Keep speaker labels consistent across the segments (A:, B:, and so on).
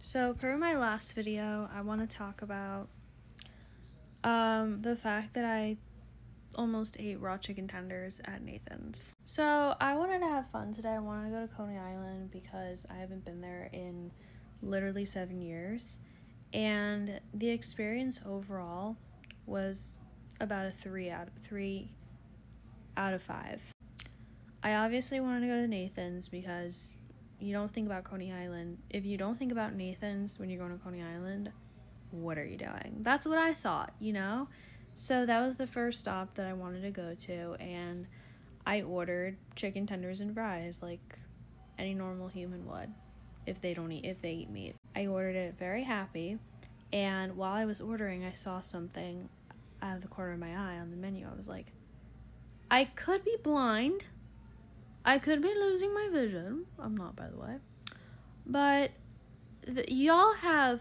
A: So, per my last video, I want to talk about the fact that I almost ate raw chicken tenders at Nathan's. So, I wanted to have fun today. I wanted to go to Coney Island because I haven't been there in literally 7 years. And the experience overall was about a 3 out of 5. I obviously wanted to go to Nathan's because you don't think about Coney Island. If you don't think about Nathan's when you're going to Coney Island, what are you doing? That's what I thought, you know? So that was the first stop that I wanted to go to, and I ordered chicken tenders and fries like any normal human would if they eat meat. I ordered it very happy, and while I was ordering, I saw something out of the corner of my eye on the menu. I was like, I could be blind. I could be losing my vision. I'm not, by the way. But y'all have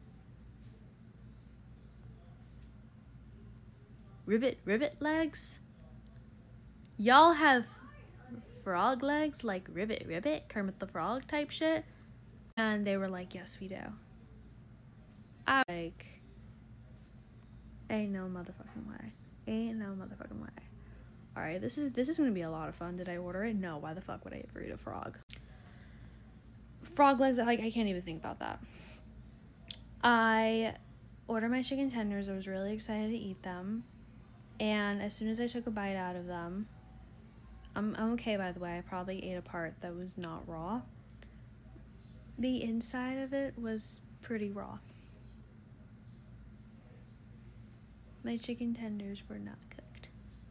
A: ribbit legs? Y'all have frog legs like ribbit, Kermit the Frog type shit? And they were like, yes, we do. I was like, ain't no motherfucking way. Alright, this is gonna be a lot of fun. Did I order it? No, why the fuck would I ever eat a frog? Frog legs, I can't even think about that. I ordered my chicken tenders. I was really excited to eat them. And as soon as I took a bite out of them, I'm okay, by the way. I probably ate a part that was not raw. The inside of it was pretty raw. My chicken tenders were not cooked.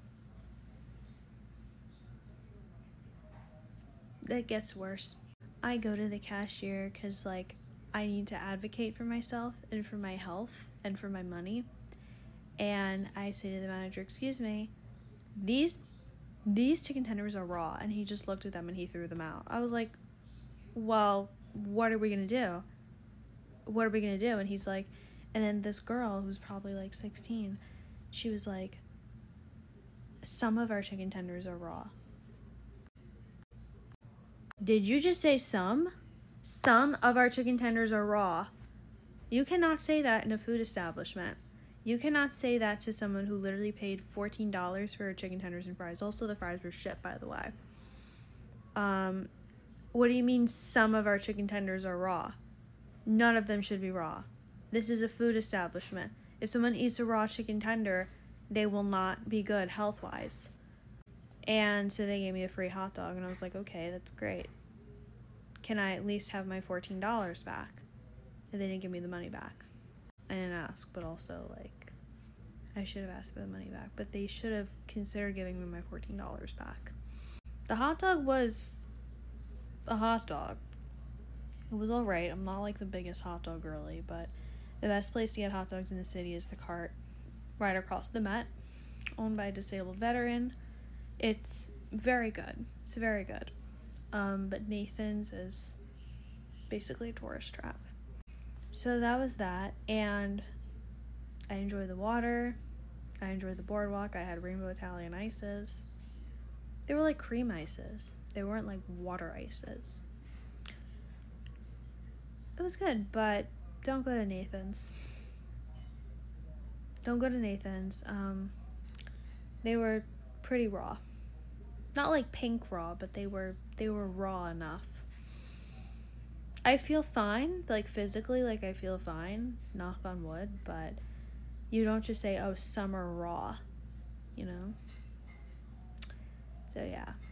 A: That gets worse. I go to the cashier because, I need to advocate for myself and for my health and for my money. And I say to the manager, excuse me, these chicken tenders are raw. And he just looked at them and he threw them out. I was like, well, what are we going to do? And he's like, and then this girl who's probably 16, she was like, some of our chicken tenders are raw. Did you just say some? Some of our chicken tenders are raw. You cannot say that in a food establishment. You cannot say that to someone who literally paid $14 for chicken tenders and fries. Also, the fries were shit, by the way. What do you mean some of our chicken tenders are raw? None of them should be raw. This is a food establishment. If someone eats a raw chicken tender, they will not be good health-wise. And so they gave me a free hot dog, and I was like, okay, that's great. Can I at least have my $14 back? And they didn't give me the money back. I didn't ask, but also, I should have asked for the money back. But they should have considered giving me my $14 back. The hot dog was a hot dog. It was alright. I'm not the biggest hot dog girly, but the best place to get hot dogs in the city is the Cart, right across the Met, owned by a disabled veteran. It's very good. It's very good. But Nathan's is basically a tourist trap. So that was that, and I enjoyed the water. I enjoyed the boardwalk. I had rainbow Italian ices. They were cream ices. They weren't water ices. It was good, but don't go to Nathan's. Don't go to Nathan's. They were pretty raw. Not pink raw, but they were raw enough. I feel fine, physically, I feel fine, knock on wood, but you don't just say, oh, some are raw, you know? So, yeah.